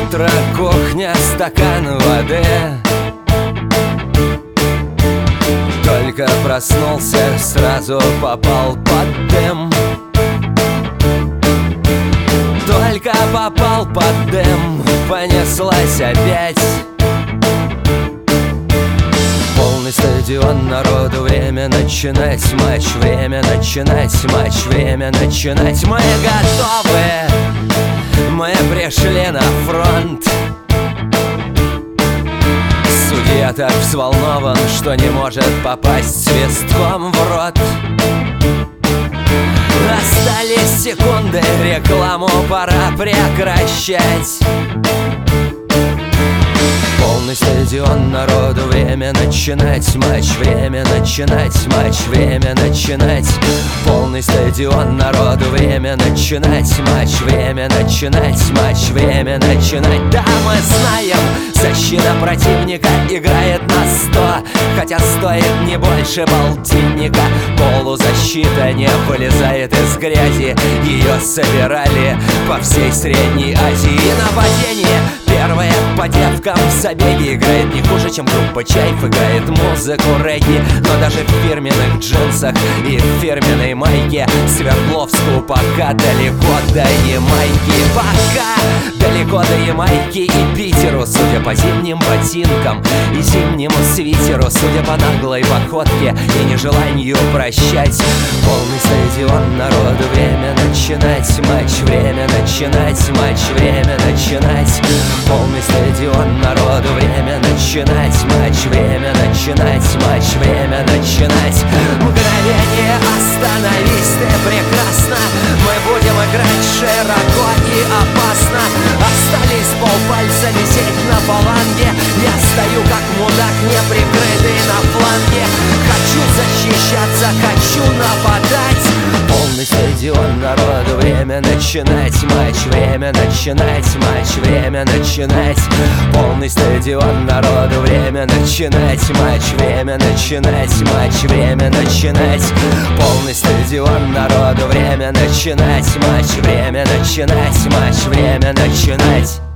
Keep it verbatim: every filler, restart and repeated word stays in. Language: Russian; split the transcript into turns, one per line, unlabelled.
утро, кухня, стакан воды. Только проснулся, сразу попал под дым. Только попал под дым, понеслась опять. Полный стадион народу, время начинать матч, время начинать матч, время начинать. Мы готовы, мы пришли на фронт. Судья так взволнован, что не может попасть свистком в рот. Остались секунды, рекламу пора прекращать. Полный стадион народу, время начинать матч, время начинать матч, время начинать. Полный стадион народу, время начинать матч, время начинать матч, время начинать. Да, мы знаем, защита противника играет на сто, хотя стоит не больше полтинника. Полузащита не вылезает из грязи, ее собирали по всей Средней Азии. И нападение первое по девкам в забеге играет не хуже, чем группа Чайф играет музыку регги. Но даже в фирменных джинсах и в фирменной майке Свердловску пока далеко до Ямайки. Пока далеко до Ямайки и Питеру, судя по зимним ботинкам и зимнему свитеру, судя по наглой походке и нежеланию прощать. Полный стадион народу, время начинать матч, время начинать матч, время начинать. Полный стадион народу, время начинать матч, время начинать матч, время начинать. Мгновение, остановись ты прекрасно, мы будем играть широко и опасно. Остались полпальца висеть на фаланге, я стою как мудак, неприкрытый на фланге. Хочу защищаться, хочу нападать. Полный стадион народу, время начинать матч, время начинать матч, время начинать. Полный стадион народу, время начинать матч, время начинать матч, время начинать. Полный стадион народу, время начинать матч, время начинать матч, время начинать.